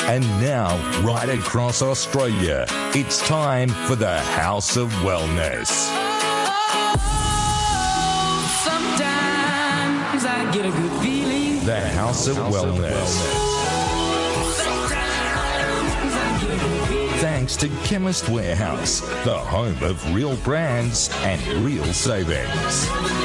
And now, right across Australia, it's time for the House of Wellness. Sometimes I get a good feeling. The House of Wellness. Thanks to Chemist Warehouse, the home of real brands and real savings.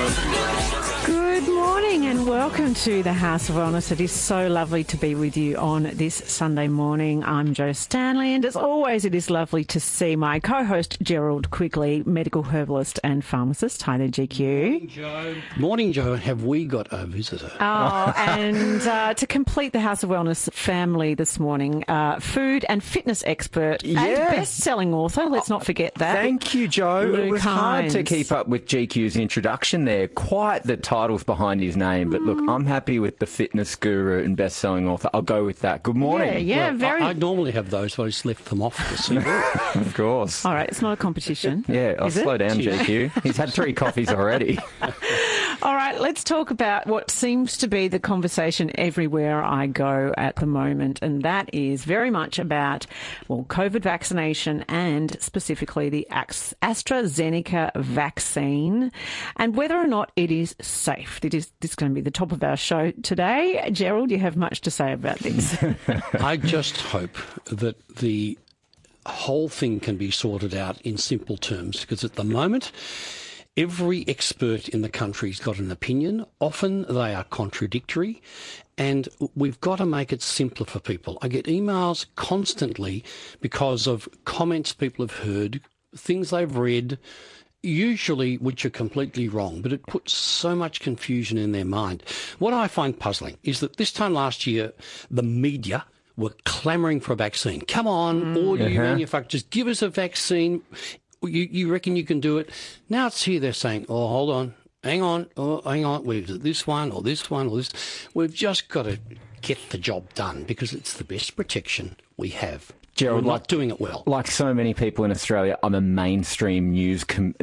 Good morning and welcome to the House of Wellness. It is so lovely to be with you on this Sunday morning. I'm Jo Stanley, and as always, it is lovely to see my co-host Gerald Quigley, medical herbalist and pharmacist. Hi there, GQ. Morning, Jo. Have we got a visitor? Oh, and to complete the House of Wellness family this morning, food and fitness expert and best-selling author, let's not forget that. Thank you, Jo. Luke It was hard to Hines. keep up with GQ's introduction there. Quite the titles behind his name. But look, I'm happy with the fitness guru and best-selling author. I'll go with that. Good morning. Yeah, Well, very... I normally have those, but I just left them off the CV. Of course. All right, it's not a competition. Yeah, I'll Is it? slow down, GQ. He's had 3 coffees already. All right, let's talk about what seems to be the conversation everywhere I go at the moment, and that is very much about, well, COVID vaccination and specifically the AstraZeneca vaccine and whether or not it is safe. This is going to be the top of our show today. Gerald, you have much to say about this. I just hope that the whole thing can be sorted out in simple terms, because at the moment, every expert in the country's got an opinion. Often they are contradictory, and we've got to make it simpler for people. I get emails constantly because of comments people have heard, things they've read, usually which are completely wrong, but it puts so much confusion in their mind. What I find puzzling is that this time last year, the media were clamouring for a vaccine. Come on, all you manufacturers, give us a vaccine. You reckon you can do it? Now it's here, they're saying, oh, hold on, hang on, we've this one or this one or this. We've just got to get the job done because it's the best protection we have. Gerald, we're not doing it well. Like so many people in Australia, I'm a mainstream news,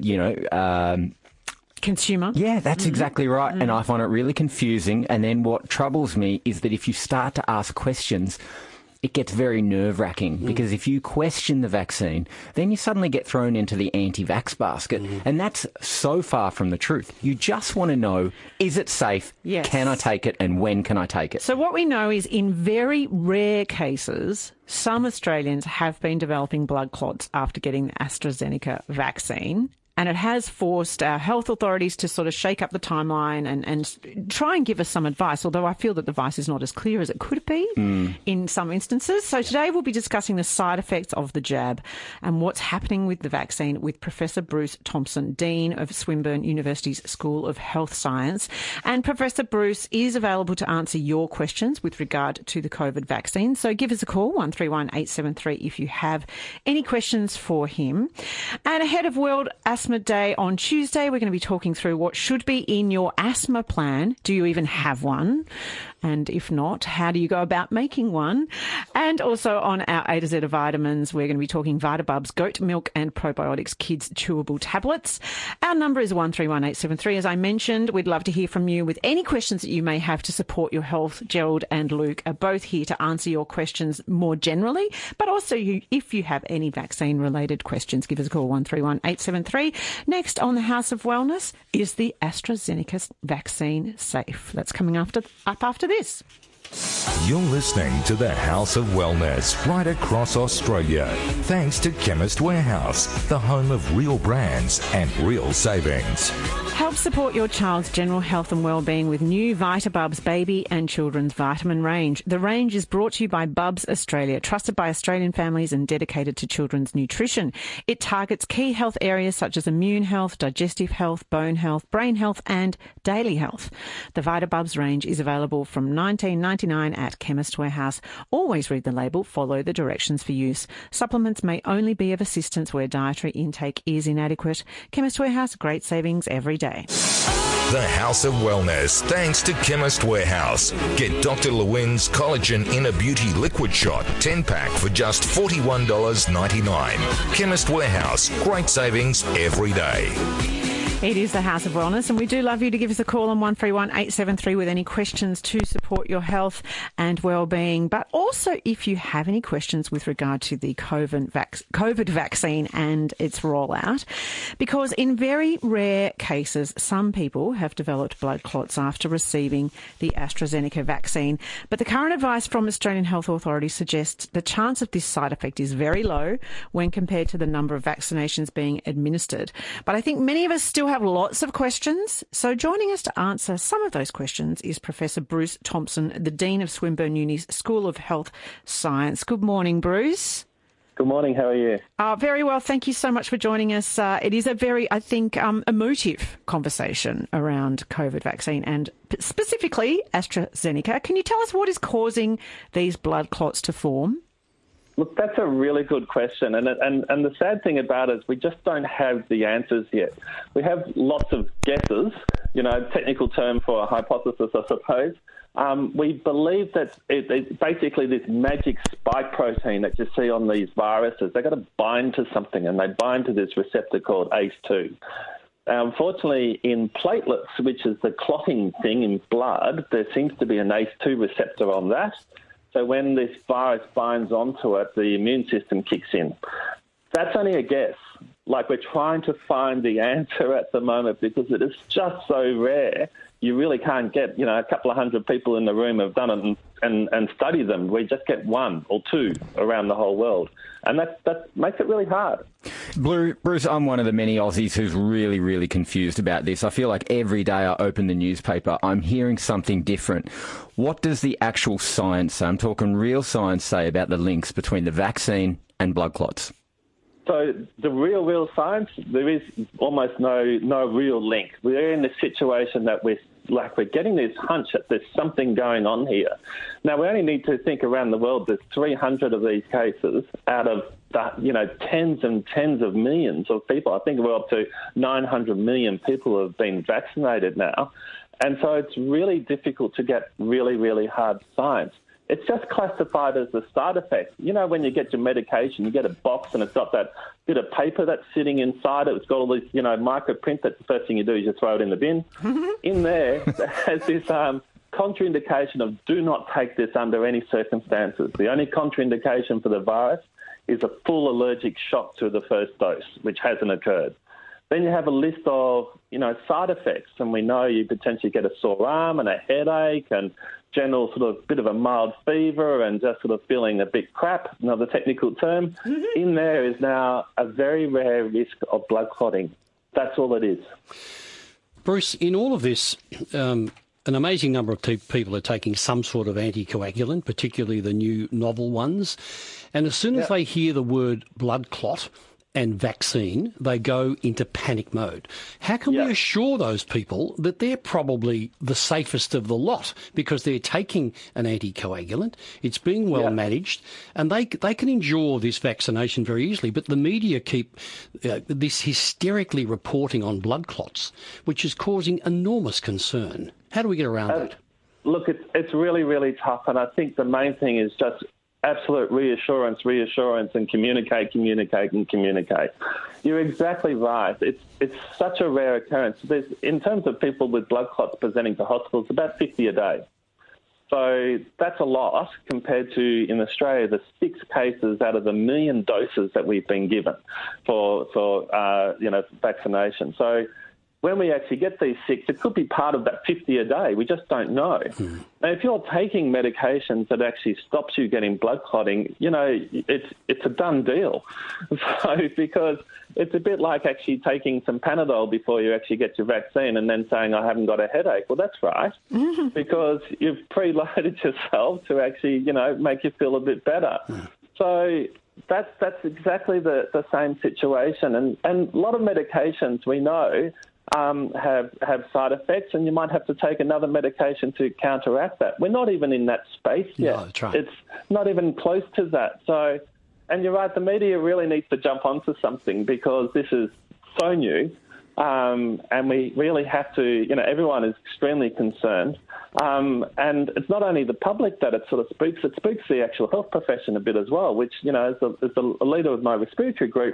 Consumer. Yeah, that's exactly right. And I find it really confusing. And then what troubles me is that if you start to ask questions, it gets very nerve-wracking because if you question the vaccine, then you suddenly get thrown into the anti-vax basket. And that's so far from the truth. You just want to know, is it safe? Yes. Can I take it? And when can I take it? So what we know is in very rare cases, some Australians have been developing blood clots after getting the AstraZeneca vaccine. And it has forced our health authorities to sort of shake up the timeline and try and give us some advice, although I feel that the advice is not as clear as it could be in some instances. So today we'll be discussing the side effects of the jab and what's happening with the vaccine with Professor Bruce Thompson, Dean of Swinburne University's School of Health Science. And Professor Bruce is available to answer your questions with regard to the COVID vaccine. So give us a call, 131 873, if you have any questions for him. And ahead of World Asthma Day on Tuesday, we're going to be talking through what should be in your asthma plan. Do you even have one? And if not, how do you go about making one? And also on our A to Z of vitamins, we're going to be talking Vitabubs, goat milk and probiotics kids chewable tablets. Our number is 131873. As I mentioned, we'd love to hear from you with any questions that you may have to support your health. Gerald and Luke are both here to answer your questions more generally, but also if you have any vaccine-related questions, give us a call, 131873. Next on the House of Wellness, is the AstraZeneca vaccine safe? That's coming up after this. You're listening to the House of Wellness right across Australia. Thanks to Chemist Warehouse, the home of real brands and real savings. Help support your child's general health and well-being with new Vitabubs baby and children's vitamin range. The range is brought to you by Bubs Australia, trusted by Australian families and dedicated to children's nutrition. It targets key health areas such as immune health, digestive health, bone health, brain health and daily health. The Vitabubs range is available from $19.99 at Chemist Warehouse. Always read the label, follow the directions for use. Supplements may only be of assistance where dietary intake is inadequate. Chemist Warehouse, great savings every day. The House of Wellness, thanks to Chemist Warehouse. Get Dr. Lewin's Collagen Inner Beauty Liquid Shot 10-pack for just $41.99. Chemist Warehouse, great savings every day. It is the House of Wellness, and we do love you to give us a call on 131 873 with any questions to support your health and well-being. But also if you have any questions with regard to the COVID vaccine and its rollout, because in very rare cases, some people have developed blood clots after receiving the AstraZeneca vaccine. But the current advice from Australian health authorities suggests the chance of this side effect is very low when compared to the number of vaccinations being administered. But I think many of us still have lots of questions. So joining us to answer some of those questions is Professor Bruce Thompson, the Dean of Swinburne Uni's School of Health Science. Good morning, Bruce. Good morning. How are you? Very well. Thank you so much for joining us. It is a very, I think, emotive conversation around COVID vaccine and specifically AstraZeneca. Can you tell us what is causing these blood clots to form? Look, that's a really good question. And the sad thing about it is we just don't have the answers yet. We have lots of guesses, technical term for a hypothesis, I suppose. We believe that it's basically this magic spike protein that you see on these viruses. They've got to bind to something, and they bind to this receptor called ACE2. Unfortunately, in platelets, which is the clotting thing in blood, there seems to be an ACE2 receptor on that. So when this virus binds onto it, the immune system kicks in. That's only a guess. Like, we're trying to find the answer at the moment because it is just so rare. You really can't get, a couple of hundred people in the room have done it and study them. We just get one or two around the whole world. And that makes it really hard. Bruce, I'm one of the many Aussies who's really, really confused about this. I feel like every day I open the newspaper, I'm hearing something different. What does the actual science say? I'm talking real science say about the links between the vaccine and blood clots. So the real science, there is almost no real link. We're in a situation that we're getting this hunch that there's something going on here. Now, we only need to think around the world, there's 300 of these cases out of tens and tens of millions of people. I think we're up to 900 million people who have been vaccinated now. And so it's really difficult to get really, really hard science. It's just classified as a side effect. When you get your medication, you get a box and it's got that bit of paper that's sitting inside it. It's got all this, microprint that the first thing you do is you throw it in the bin. In there has this contraindication of do not take this under any circumstances. The only contraindication for the virus is a full allergic shock to the first dose, which hasn't occurred. Then you have a list of, side effects, and we know you potentially get a sore arm and a headache and general sort of bit of a mild fever and just sort of feeling a bit crap, another technical term. In there is now a very rare risk of blood clotting. That's all it is. Bruce, in all of this, an amazing number of people are taking some sort of anticoagulant, particularly the new novel ones. And as soon as they hear the word blood clot and vaccine, they go into panic mode. How can we assure those people that they're probably the safest of the lot because they're taking an anticoagulant, it's being well managed, and they can endure this vaccination very easily? But the media keep this hysterically reporting on blood clots, which is causing enormous concern. How do we get around that? Look, it's really, really tough, and I think the main thing is just absolute reassurance, and communicate. You're exactly right. It's such a rare occurrence. In terms of people with blood clots presenting to hospitals, about 50 a day. So that's a lot compared to, in Australia, the 6 cases out of the 1 million doses that we've been given for vaccination. So when we actually get these 6, it could be part of that 50 a day. We just don't know. Now, if you're taking medications that actually stops you getting blood clotting, it's a done deal. So because it's a bit like actually taking some Panadol before you actually get your vaccine and then saying, I haven't got a headache. Well, that's right, because you've preloaded yourself to actually, make you feel a bit better. So that's exactly the same situation. And a lot of medications we know have side effects, and you might have to take another medication to counteract that. We're not even in that space yet. No, that's right. It's not even close to that. So, and you're right, the media really needs to jump onto something because this is so new, and we really have to, everyone is extremely concerned. And it's not only the public that it sort of speaks, it speaks to the actual health profession a bit as well, which, as the leader of my respiratory group,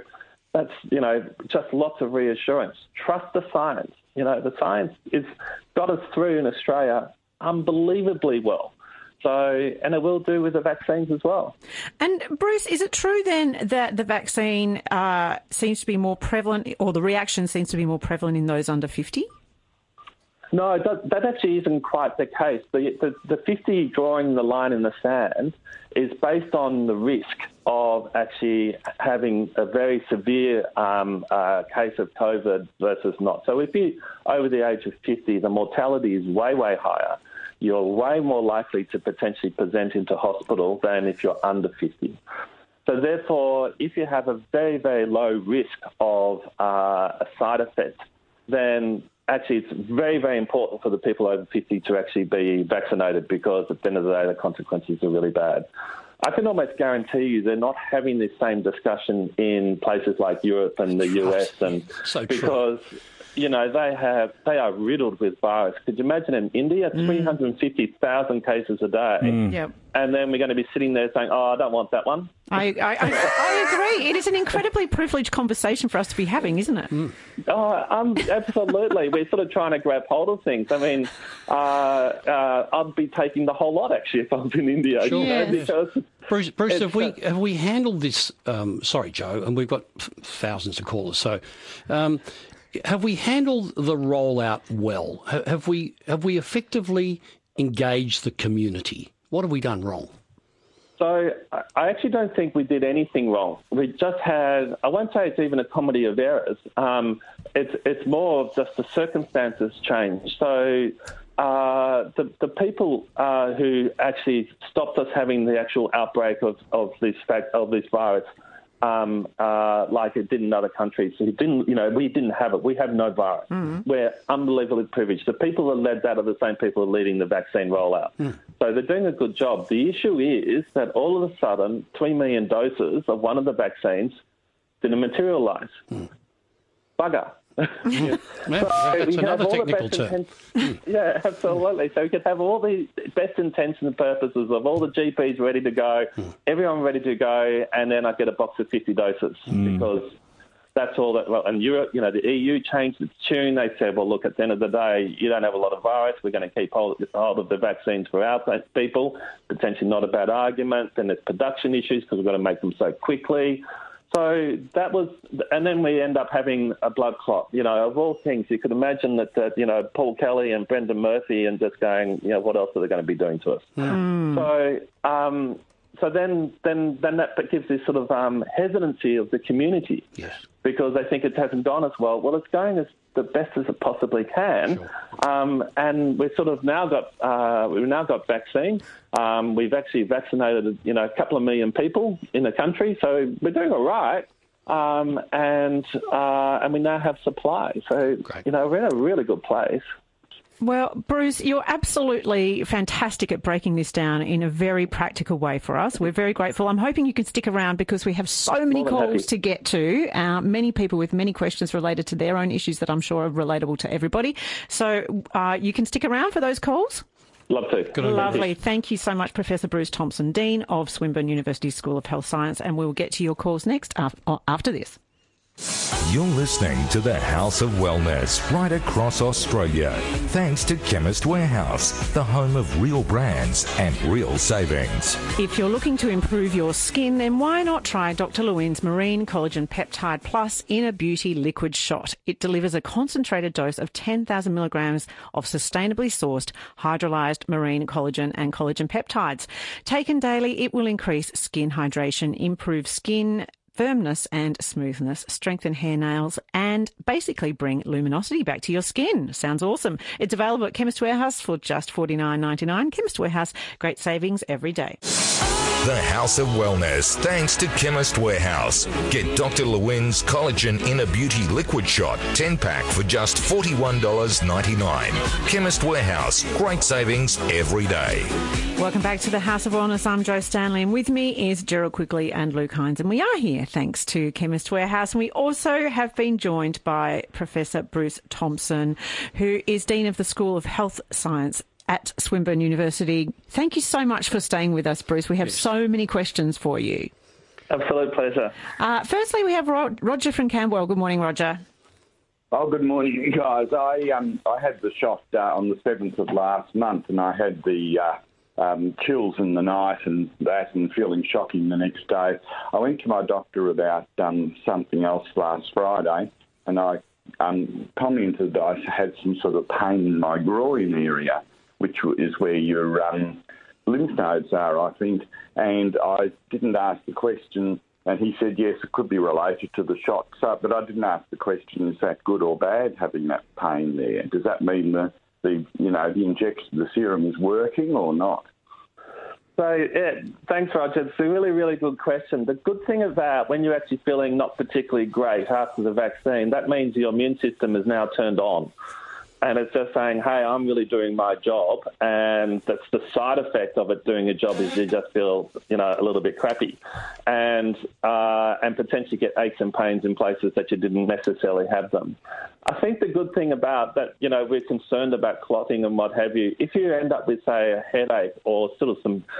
That's, just lots of reassurance. Trust the science. The science has got us through in Australia unbelievably well. So, and it will do with the vaccines as well. And Bruce, is it true then that the vaccine seems to be more prevalent, or the reaction seems to be more prevalent in those under 50? No, that actually isn't quite the case. The 50 drawing the line in the sand is based on the risk of actually having a very severe case of COVID versus not. So if you're over the age of 50, the mortality is way, way higher. You're way more likely to potentially present into hospital than if you're under 50. So therefore, if you have a very, very low risk of a side effect, then actually it's very, very important for the people over 50 to actually be vaccinated, because at the end of the day, the consequences are really bad. I can almost guarantee you they're not having this same discussion in places like Europe and the US, and because they are riddled with virus. Could you imagine in India, 350,000 cases a day, and then we're going to be sitting there saying, "Oh, I don't want that one." I agree. It is an incredibly privileged conversation for us to be having, isn't it? Oh, absolutely. We're sort of trying to grab hold of things. I mean, I'd be taking the whole lot actually if I was in India. Sure. Because Bruce, have we handled this? Sorry, Joe, and we've got thousands of callers. So, have we handled the rollout well? Have we effectively engaged the community? What have we done wrong? So I actually don't think we did anything wrong. We just had, I won't say it's even a comedy of errors. It's more of just the circumstances changed. So the people who actually stopped us having the actual outbreak of this virus, like it did in other countries. We didn't have it. We have no virus. We're unbelievably privileged. The people that led that are the same people who are leading the vaccine rollout. So they're doing a good job. The issue is that all of a sudden, 3 million doses of one of the vaccines didn't materialise. Bugger. That's another technical term. Yeah, absolutely. So we could have all the best intentions and purposes of all the GPs ready to go, everyone ready to go, and then I get a box of 50 doses because that's all that. Well, and Europe, the EU changed its tune. They said, well, look, at the end of the day, you don't have a lot of virus. We're going to keep hold of the vaccines for our people. Potentially not a bad argument. Then there's production issues because we've got to make them so quickly. So that was, and then we end up having a blood clot. Of all things, you could imagine that, Paul Kelly and Brendan Murphy and just going, what else are they going to be doing to us? So then that gives this sort of hesitancy of the community, because they think it hasn't gone as well. Well, it's going as the best as it possibly can, and we've sort of now got vaccine. We've actually vaccinated a couple of million people in the country, so we're doing all right. And we now have supply, so we're in a really good place. Well, Bruce, you're absolutely fantastic at breaking this down in a very practical way for us. We're very grateful. I'm hoping you can stick around because we have so many calls to get to, many people with many questions related to their own issues that I'm sure are relatable to everybody. So you can stick around for those calls? Love to. Lovely. Thank you so much, Professor Bruce Thompson, Dean of Swinburne University School of Health Science, and we'll get to your calls next after this. You're listening to the House of Wellness right across Australia. Thanks to Chemist Warehouse, the home of real brands and real savings. If you're looking to improve your skin, then why not try Dr. Lewin's Marine Collagen Peptide Plus Inner Beauty Liquid Shot. It delivers a concentrated dose of 10,000 milligrams of sustainably sourced hydrolyzed marine collagen and collagen peptides. Taken daily, it will increase skin hydration, improve skin firmness and smoothness, strengthen hair, nails, and basically bring luminosity back to your skin. Sounds awesome. It's available at Chemist Warehouse for just $49.99. Chemist Warehouse, great savings every day. The House of Wellness, thanks to Chemist Warehouse. Get Dr. Lewin's Collagen Inner Beauty Liquid Shot 10-pack for just $41.99. Chemist Warehouse, great savings every day. Welcome back to the House of Wellness. I'm Jo Stanley, and with me is Gerald Quigley and Luke Hines, and we are here thanks to Chemist Warehouse. And we also have been joined by Professor Bruce Thompson, who is Dean of the School of Health Science at Swinburne University. Thank you so much for staying with us, Bruce. We have so many questions for you. Absolute pleasure. Firstly, we have Roger from Camberwell. Good morning, Roger. Oh, good morning, guys. I had the shot on the 7th of last month, and I had the chills in the night and that, and feeling shocking the next day. I went to my doctor about something else last Friday, and I commented that I had some sort of pain in my groin area, which is where your lymph nodes are, I think. And I didn't ask the question. And he said, yes, it could be related to the shot. But I didn't ask the question, is that good or bad, having that pain there? Does that mean the injection, the serum is working or not? So, thanks, Roger. It's a really, really good question. The good thing about when you're actually feeling not particularly great after the vaccine, that means your immune system is now turned on. And it's just saying, hey, I'm really doing my job. And that's the side effect of it doing a job is you just feel, a little bit crappy and potentially get aches and pains in places that you didn't necessarily have them. I think the good thing about that, we're concerned about clotting and what have you. If you end up with, say, a headache or sort of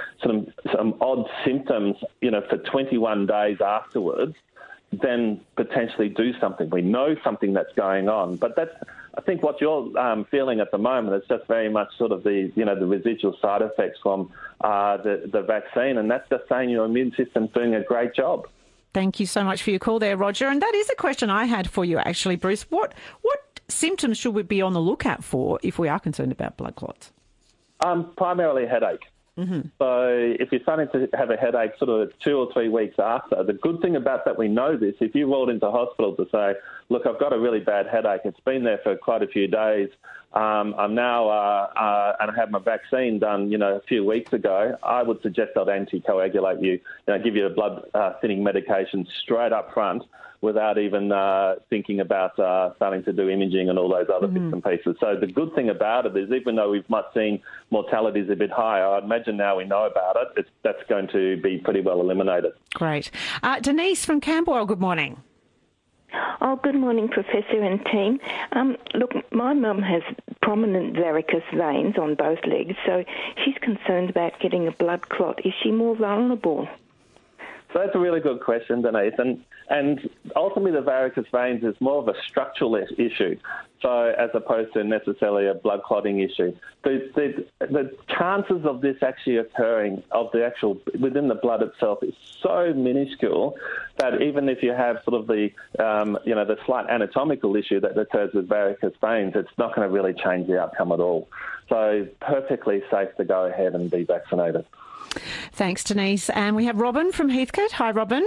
some odd symptoms, for 21 days afterwards, then potentially do something. We know something that's going on. But that's, I think, what you're feeling at the moment is just very much sort of the residual side effects from the vaccine, and that's just saying your immune system's doing a great job. Thank you so much for your call there, Roger. And that is a question I had for you, actually, Bruce. What symptoms should we be on the lookout for if we are concerned about blood clots? Primarily headache. Mm-hmm. So if you're starting to have a headache sort of 2 or 3 weeks after, the good thing about that, we know this, if you rolled into hospital to say, look, I've got a really bad headache, it's been there for quite a few days, I'm now, and I had my vaccine done, a few weeks ago, I would suggest I'd anticoagulate you, give you a blood thinning medication straight up front without even thinking about starting to do imaging and all those other bits and pieces. So the good thing about it is, even though we've seen mortality is a bit higher, I'd imagine now we know about it, that's going to be pretty well eliminated. Great. Denise from Camberwell, good morning. Oh, good morning, Professor and team. Look, my mum has prominent varicose veins on both legs, so she's concerned about getting a blood clot. Is she more vulnerable? So that's a really good question, Denise. And ultimately the varicose veins is more of a structural issue, so as opposed to necessarily a blood clotting issue. The chances of this actually occurring, within the blood itself, is so minuscule that even if you have sort of the slight anatomical issue that occurs with varicose veins, it's not going to really change the outcome at all. So perfectly safe to go ahead and be vaccinated. Thanks, Denise. And we have Robin from Heathcote. Hi, Robin.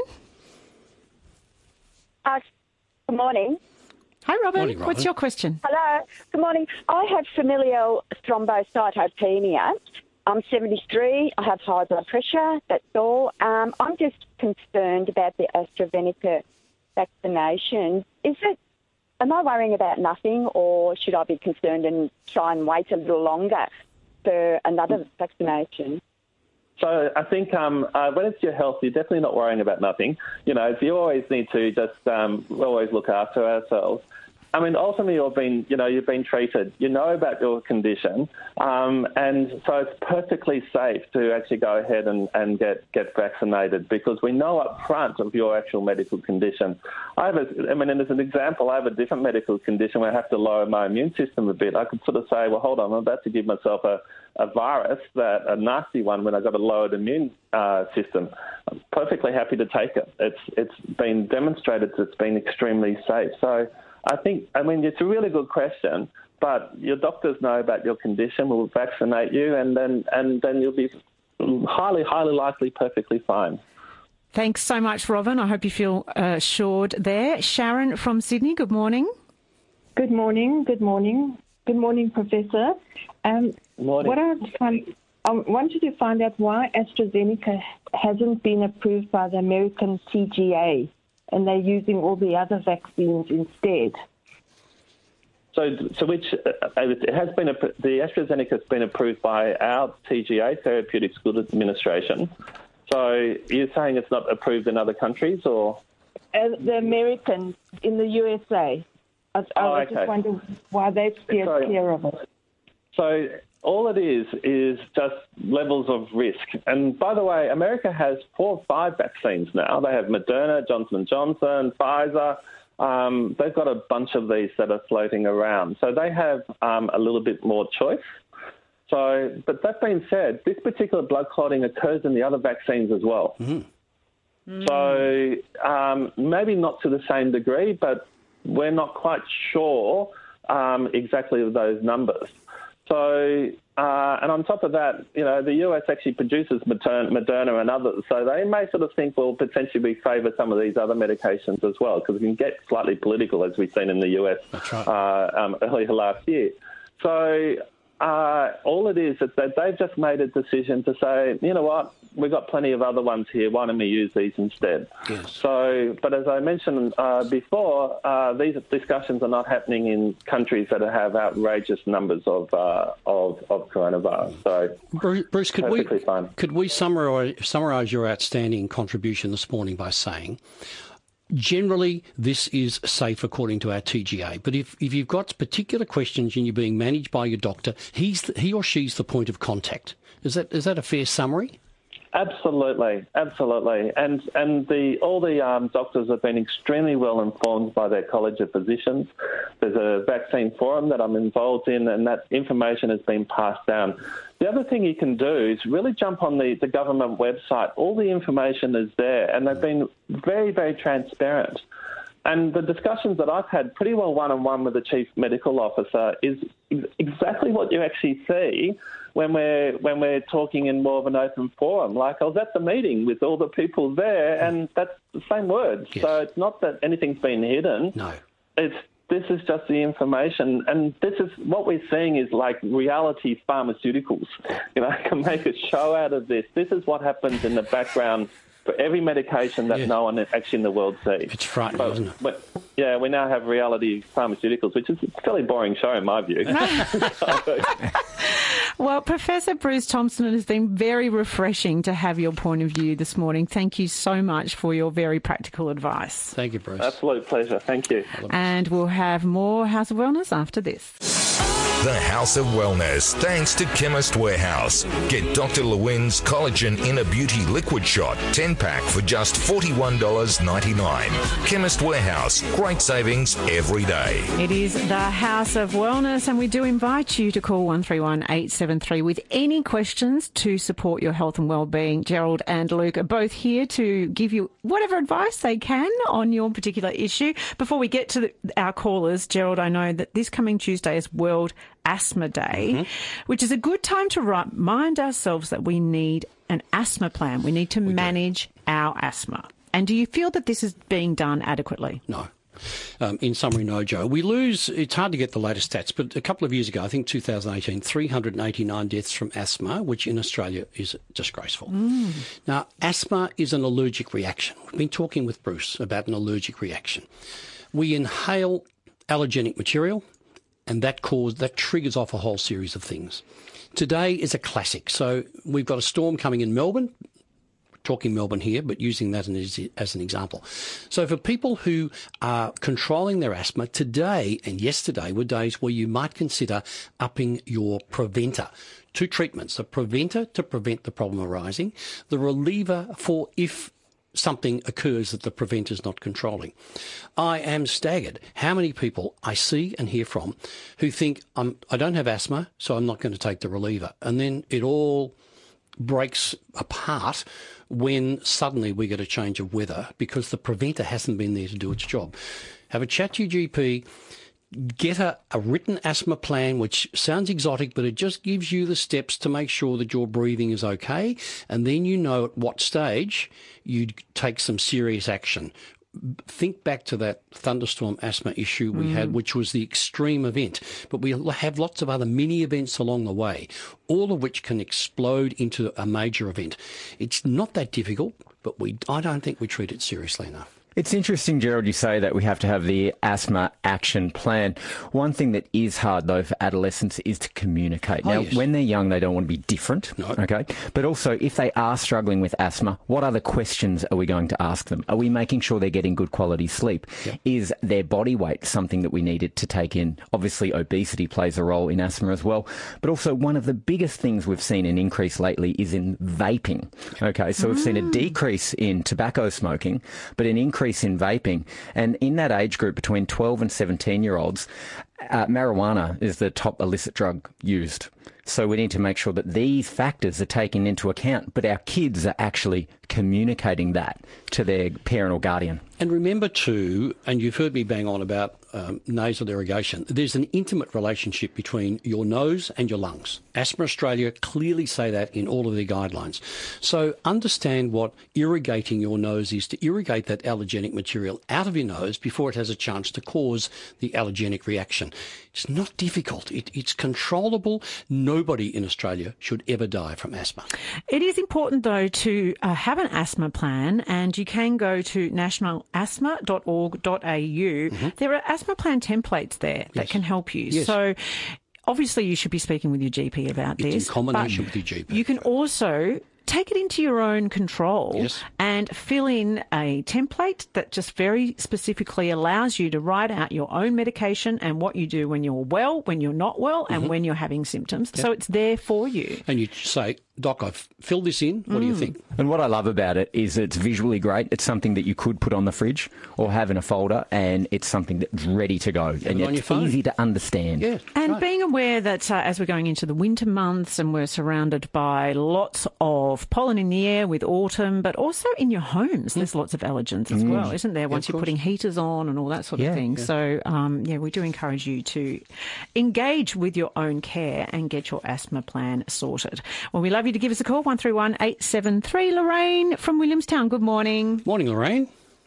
Good morning. Hi, Robin. Morning, Robin. What's your question? Hello. Good morning. I have familial thrombocytopenia. I'm 73. I have high blood pressure. That's all. I'm just concerned about the AstraZeneca vaccination. Am I worrying about nothing, or should I be concerned and try and wait a little longer for another vaccination? So I think when it's your health, you're definitely not worrying about nothing. You always need to just always look after ourselves. I mean, ultimately, you've been treated. You know about your condition, and so it's perfectly safe to actually go ahead and get vaccinated, because we know up front of your actual medical condition. And as an example, I have a different medical condition where I have to lower my immune system a bit. I could sort of say, well, hold on, I'm about to give myself a virus, a nasty one, when I've got a lowered immune system. I'm perfectly happy to take it. It's been demonstrated that it's been extremely safe. So it's a really good question, but your doctors know about your condition, will vaccinate you, and then you'll be highly, highly likely perfectly fine. Thanks so much, Robin. I hope you feel assured there. Sharon from Sydney, good morning. Good morning. Good morning. Good morning, Professor. Morning. I wanted to find out why AstraZeneca hasn't been approved by the American TGA, and they're using all the other vaccines instead. So which it has been the AstraZeneca has been approved by our TGA, Therapeutics Goods Administration. So you're saying it's not approved in other countries, or the Americans in the USA? I just wonder why they've steered clear of it. So All it is just levels of risk. And by the way, America has 4 or 5 vaccines now. They have Moderna, Johnson & Johnson, Pfizer. They've got a bunch of these that are floating around. So they have a little bit more choice. So, but that being said, this particular blood clotting occurs in the other vaccines as well. Mm-hmm. So maybe not to the same degree, but we're not quite sure exactly of those numbers. So, and on top of that, the US actually produces Moderna and others, so they may sort of think, well, potentially we favour some of these other medications as well, because it can get slightly political, as we've seen in the US earlier last year. So all it is that they've just made a decision to say, you know what, we've got plenty of other ones here, why don't we use these instead? Yes. So, but as I mentioned before, these discussions are not happening in countries that have outrageous numbers of coronavirus. So, Bruce, could we summarise your outstanding contribution this morning by saying, generally, this is safe according to our TGA. But if you've got particular questions and you're being managed by your doctor, he or she's the point of contact. Is that a fair summary? Absolutely. And all the doctors have been extremely well informed by their College of Physicians. There's a vaccine forum that I'm involved in, and that information has been passed down. The other thing you can do is really jump on the government website. All the information is there, and they've been very, very transparent. And the discussions that I've had pretty well one-on-one with the Chief Medical Officer is exactly what you actually see when we're talking in more of an open forum. Like, I was at the meeting with all the people there, and that's the same words. Yes. So it's not that anything's been hidden. No. This is just the information, and this is what we're seeing is like reality pharmaceuticals. Can make a show out of this. This is what happens in the background for every medication that no one actually in the world sees. It's frightening, isn't it? But, yeah, we now have reality pharmaceuticals, which is a fairly boring show in my view. Well, Professor Bruce Thompson, it has been very refreshing to have your point of view this morning. Thank you so much for your very practical advice. Thank you, Bruce. Absolute pleasure. Thank you. And we'll have more House of Wellness after this. The House of Wellness, thanks to Chemist Warehouse. Get Dr. Lewin's Collagen Inner Beauty Liquid Shot 10-pack for just $41.99. Chemist Warehouse, great savings every day. It is the House of Wellness, and we do invite you to call 131873 with any questions to support your health and well-being. Gerald and Luke are both here to give you whatever advice they can on your particular issue. Before we get to our callers, Gerald, I know that this coming Tuesday is World Asthma Day, which is a good time to remind ourselves that we need an asthma plan. We need to manage our asthma. And do you feel that this is being done adequately? No. In summary, no, Joe. We lose, it's hard to get the latest stats, but a couple of years ago, I think 2018, 389 deaths from asthma, which in Australia is disgraceful. Now, asthma is an allergic reaction. We've been talking with Bruce about an allergic reaction. We inhale allergenic material, and that triggers off a whole series of things. Today is a classic. So we've got a storm coming in Melbourne, talking Melbourne here, but using that as an example. So for people who are controlling their asthma, today and yesterday were days where you might consider upping your preventer. 2 treatments, the preventer to prevent the problem arising, the reliever for if something occurs that the preventer's not controlling. I am staggered how many people I see and hear from who think, I don't have asthma, so I'm not going to take the reliever. And then it all breaks apart when suddenly we get a change of weather because the preventer hasn't been there to do its job. Have a chat to your GP. Get a written asthma plan, which sounds exotic, but it just gives you the steps to make sure that your breathing is okay. And then you know at what stage you'd take some serious action. Think back to that thunderstorm asthma issue we had, which was the extreme event. But we have lots of other mini events along the way, all of which can explode into a major event. It's not that difficult, but I don't think we treat it seriously enough. It's interesting, Gerald, you say that we have to have the asthma action plan. One thing that is hard, though, for adolescents is to communicate. Now, when they're young, they don't want to be different, okay? But also, if they are struggling with asthma, what other questions are we going to ask them? Are we making sure they're getting good quality sleep? Yep. Is their body weight something that we needed to take in? Obviously, obesity plays a role in asthma as well. But also, one of the biggest things we've seen an increase lately is in vaping, okay? So we've seen a decrease in tobacco smoking, but an increase in vaping. And in that age group between 12 and 17-year-olds, marijuana is the top illicit drug used. So we need to make sure that these factors are taken into account, but our kids are actually communicating that to their parent or guardian. And remember too, and you've heard me bang on about nasal irrigation, there's an intimate relationship between your nose and your lungs. Asthma Australia clearly say that in all of their guidelines. So understand what irrigating your nose is, to irrigate that allergenic material out of your nose before it has a chance to cause the allergenic reaction. It's not difficult. It's controllable. Nobody in Australia should ever die from asthma. It is important, though, to have an asthma plan, and you can go to nationalasthma.org.au. Mm-hmm. There are asthma plan templates there that can help you. Yes. So obviously you should be speaking with your GP about this. It's in combination with your GP. You can also take it into your own control and fill in a template that just very specifically allows you to write out your own medication and what you do when you're well, when you're not well, and when you're having symptoms. Yep. So it's there for you. And you say, Doc, I've filled this in. What do you think? And what I love about it is it's visually great. It's something that you could put on the fridge or have in a folder, and it's something that's ready to go. And it's easy to understand. Yeah, and being aware that as we're going into the winter months and we're surrounded by lots of pollen in the air with autumn, but also in your homes, there's lots of allergens as well, isn't there? Once you're putting heaters on and all that sort of thing. Yeah. So, we do encourage you to engage with your own care and get your asthma plan sorted. Well, we love you to give us a call, 131 873. Lorraine from Williamstown, good morning. Morning, Lorraine.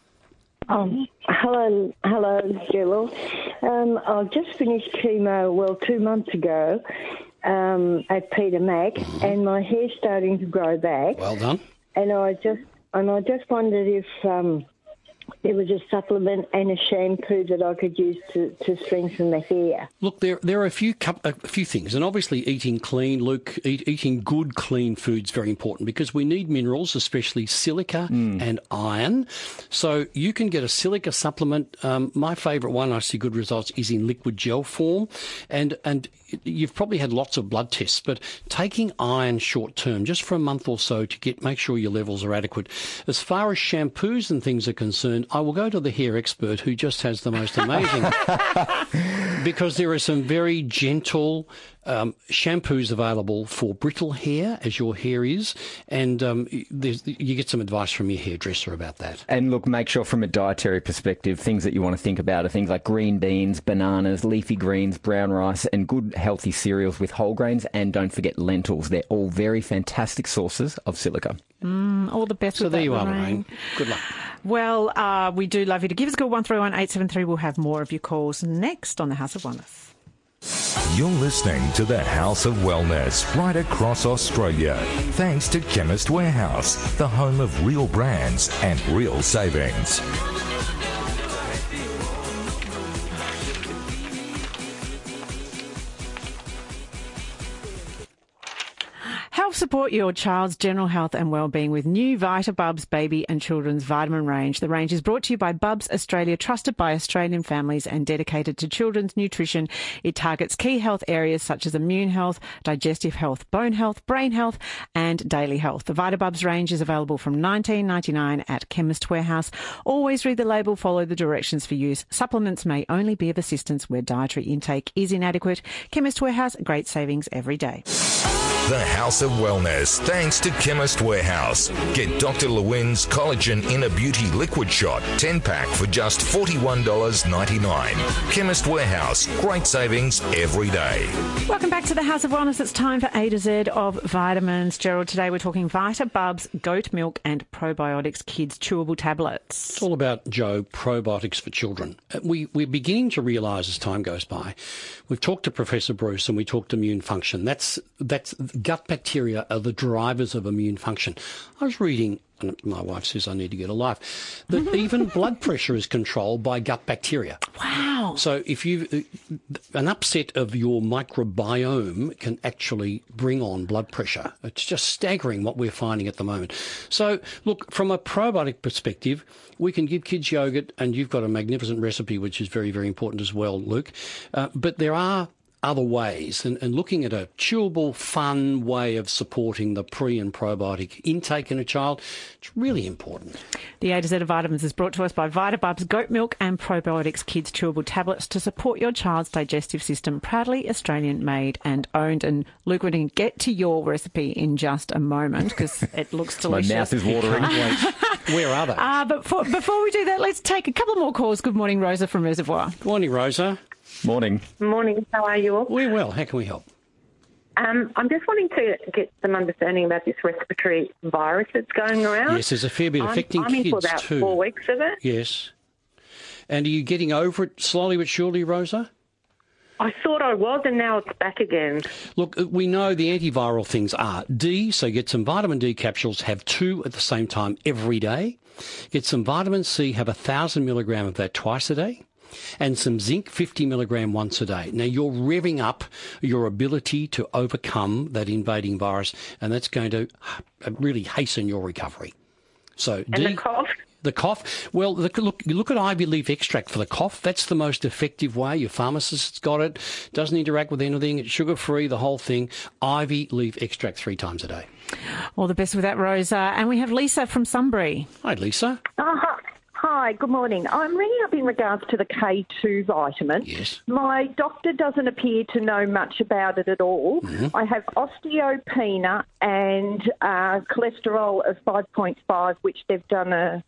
Hello, Gerald. I've just finished chemo, 2 months ago, at Peter Mac, and my hair's starting to grow back. Well done. And I just wondered if there was a supplement and a shampoo that I could use to strengthen the hair. Look, there are a few things, and obviously eating clean, Luke, eating good, clean food is very important because we need minerals, especially silica and iron. So you can get a silica supplement. My favourite one, I see good results, is in liquid gel form, and you've probably had lots of blood tests, but taking iron short term, just for a month or so, to make sure your levels are adequate. As far as shampoos and things are concerned, I will go to the hair expert who just has the most amazing, because there are some very gentle shampoos available for brittle hair, as your hair is, and you get some advice from your hairdresser about that. And look, make sure from a dietary perspective, things that you want to think about are things like green beans, bananas, leafy greens, brown rice, and good healthy cereals with whole grains, and don't forget lentils. They're all very fantastic sources of silica. All the best with that, So there you are, Lorraine. Good luck. Well, we do love you to give us a call, 131 873. We'll have more of your calls next on the House of Wellness. You're listening to the House of Wellness right across Australia. Thanks to Chemist Warehouse, the home of real brands and real savings. Help support your child's general health and well-being with new VitaBubs baby and children's vitamin range. The range is brought to you by Bubs Australia, trusted by Australian families and dedicated to children's nutrition. It targets key health areas such as immune health, digestive health, bone health, brain health and daily health. The VitaBubs range is available from $19.99 at Chemist Warehouse. Always read the label, follow the directions for use. Supplements may only be of assistance where dietary intake is inadequate. Chemist Warehouse, great savings every day. The House of Wellness, thanks to Chemist Warehouse. Get Dr. Lewin's Collagen Inner Beauty Liquid Shot 10-pack for just $41.99. Chemist Warehouse, great savings every day. Welcome back to the House of Wellness. It's time for A to Z of vitamins. Gerald, today we're talking VitaBubs, goat milk and probiotics kids chewable tablets. It's all about, Joe, probiotics for children. We're beginning to realise as time goes by. We've talked to Professor Bruce and we talked immune function. That's gut bacteria are the drivers of immune function. I was reading, and my wife says I need to get a life, that even blood pressure is controlled by gut bacteria. Wow. So if an upset of your microbiome can actually bring on blood pressure. It's just staggering what we're finding at the moment. So look, from a probiotic perspective, we can give kids yogurt, and you've got a magnificent recipe, which is very, very important as well, Luke. But there are other ways, and looking at a chewable, fun way of supporting the pre and probiotic intake in a child, it's really important. The A to Z of Vitamins is brought to us by VitaBubs Goat Milk and Probiotics Kids Chewable Tablets to support your child's digestive system. Proudly Australian made and owned. And Luke, we're going to get to your recipe in just a moment because it looks delicious. My mouth is watering. Where are they? But before we do that, let's take a couple more calls. Good morning, Rosa from Reservoir. Good morning, Rosa. Morning. Morning. How are you all? We're well. How can we help? I'm just wanting to get some understanding about this respiratory virus that's going around. Yes, there's a fair bit affecting I'm kids in for about too. 4 weeks of it. Yes. And are you getting over it slowly but surely, Rosa? I thought I was, and now it's back again. Look, we know the antiviral things are D, so get some vitamin D capsules, have 2 at the same time every day. Get some vitamin C, have 1,000 milligram of that twice a day. And some zinc, 50 milligram once a day. Now, you're revving up your ability to overcome that invading virus, and that's going to really hasten your recovery. So, and the cough? The cough, well, you look at ivy leaf extract for the cough. That's the most effective way. Your pharmacist's got it. Doesn't interact with anything. It's sugar-free, the whole thing. Ivy leaf extract 3 times a day. All the best with that, Rosa. And we have Lisa from Sunbury. Hi, Lisa. Hi, good morning. I'm ringing up in regards to the K2 vitamin. Yes. My doctor doesn't appear to know much about it at all. Mm-hmm. I have osteopenia and cholesterol of 5.5, which they've done a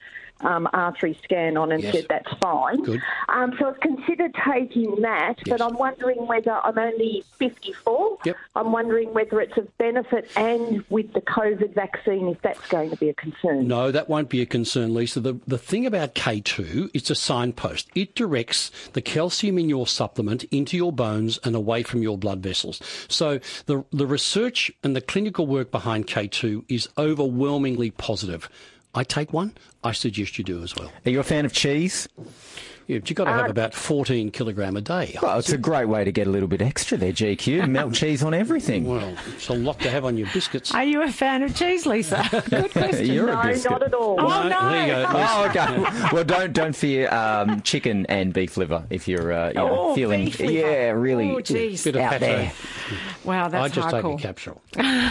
R3 scan on and said that's fine. Good. So I've considered taking that, but I'm wondering whether I'm only 54. Yep. I'm wondering whether it's of benefit, and with the COVID vaccine, if that's going to be a concern. No, that won't be a concern, Lisa. The thing about K2, it's a signpost. It directs the calcium in your supplement into your bones and away from your blood vessels. So the research and the clinical work behind K2 is overwhelmingly positive. I take one. I suggest you do as well. Are you a fan of cheese? Yeah, but you've got to have about 14 kilogram a day. Well, it's a great way to get a little bit extra there, GQ. Melt cheese on everything. Well, it's a lot to have on your biscuits. Are you a fan of cheese, Lisa? Good question. You're No, a biscuit. not at all. Oh, no. There you go. Oh, okay. Well, don't fear chicken and beef liver if you're feeling beef liver. really Oh, geez. Bit of out pate. there. Wow, that's I just hardcore. take a capsule.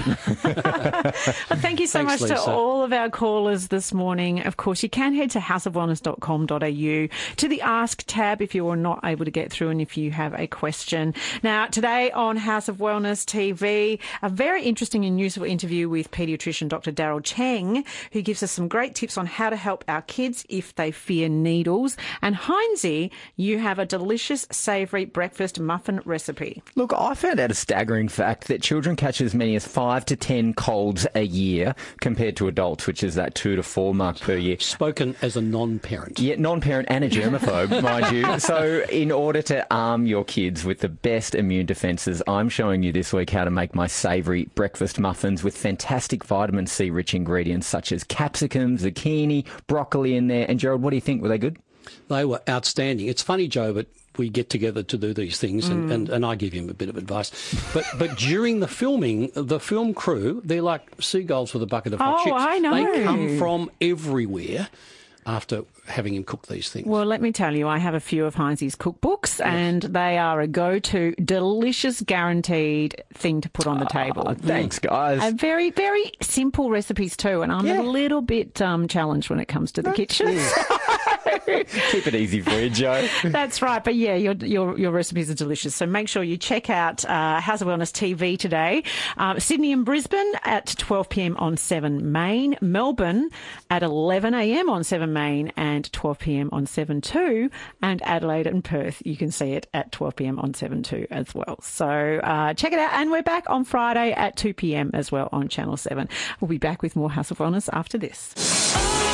Well, thank you so Thanks, much Lisa. to all of our callers this morning. Of course, you can head to houseofwellness.com.au to the Ask tab if you are not able to get through and if you have a question. Now, today on House of Wellness TV, a very interesting and useful interview with paediatrician Dr. Daryl Cheng, who gives us some great tips on how to help our kids if they fear needles. And Heinzie, you have a delicious, savoury breakfast muffin recipe. Look, I found out a staggering fact that children catch as many as 5 to 10 colds a year compared to adults, which is that 2 to 4 mark per year. Spoken as a non-parent. Yeah, non-parent and a germaphobe, mind you. So in order to arm your kids with the best immune defences, I'm showing you this week how to make my savoury breakfast muffins with fantastic vitamin C-rich ingredients such as capsicum, zucchini, broccoli in there. And Gerald, what do you think? Were they good? They were outstanding. It's funny, Joe, but we get together to do these things and I give him a bit of advice. But during the filming, the film crew, they're like seagulls with a bucket of hot chips. I know. They come from everywhere after having him cook these things. Well, let me tell you, I have a few of Heinzie's cookbooks, and they are a go-to, delicious, guaranteed thing to put on the table. Thanks, guys. And very, very simple recipes too, and I'm a little bit challenged when it comes to the kitchen. Keep it easy for you, Joe. That's right. But yeah, your recipes are delicious. So make sure you check out House of Wellness TV today. Sydney and Brisbane at 12 p.m. on 7 Main. Melbourne at 11 a.m. on 7 Main and 12 p.m. on 7 2. And Adelaide and Perth, you can see it at 12 p.m. on 7 2 as well. So check it out. And we're back on Friday at 2 p.m. as well on Channel 7. We'll be back with more House of Wellness after this.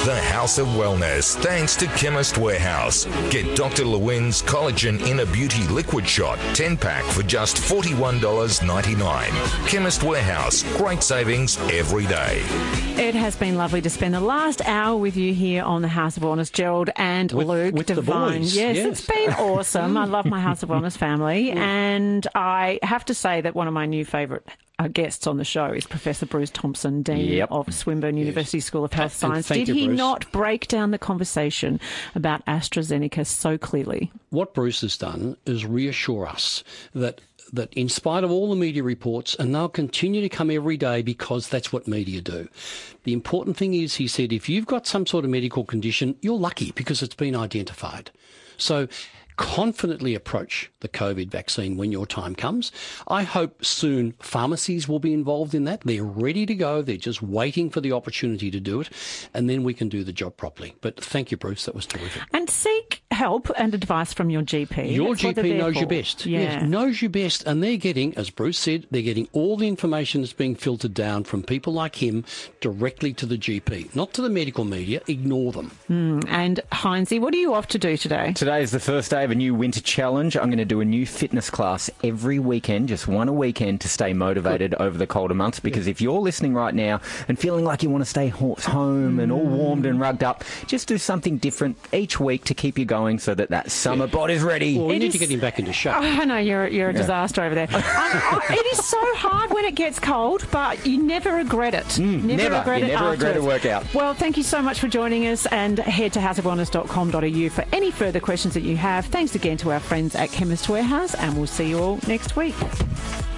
The House of Wellness, thanks to Chemist Warehouse. Get Dr. Lewin's Collagen Inner Beauty Liquid Shot 10-pack for just $41.99. Chemist Warehouse, great savings every day. It has been lovely to spend the last hour with you here on the House of Wellness, Gerald and Luke with Devine. the boys. Yes, Yes. it's been awesome. I love my House of Wellness family, and I have to say that one of my new favourite guests on the show is Professor Bruce Thompson, Dean of Swinburne University School of Health Science. thank Did you, he Bruce. not break down the conversation about AstraZeneca so clearly? What Bruce has done is reassure us that in spite of all the media reports, and they'll continue to come every day because that's what media do. The important thing is, he said, if you've got some sort of medical condition, you're lucky because it's been identified. So confidently approach the COVID vaccine when your time comes. I hope soon pharmacies will be involved in that. They're ready to go. They're just waiting for the opportunity to do it, and then we can do the job properly. But thank you, Bruce. That was terrific. And seek help and advice from your GP. Your That's what they're GP there knows for. you best. Yeah. Yes, knows you best. And they're getting, as Bruce said, they're getting all the information that's being filtered down from people like him directly to the GP, not to the medical media. Ignore them. And Heinzie, what are you off to do today? Today is the first day of a new winter challenge. I'm going to do a new fitness class every weekend, just one a weekend, to stay motivated over the colder months. Because if you're listening right now and feeling like you want to stay home and all warmed and rugged up, just do something different each week to keep you going so that summer body's ready. Well, we need to get him back into shape. Oh, I know, you're a disaster over there. It is so hard when it gets cold, but you never regret it. Never regret a afterwards. workout. Well, thank you so much for joining us, and head to houseofwellness.com.au for any further questions that you have. Thanks again to our friends at Chemist Warehouse, and we'll see you all next week.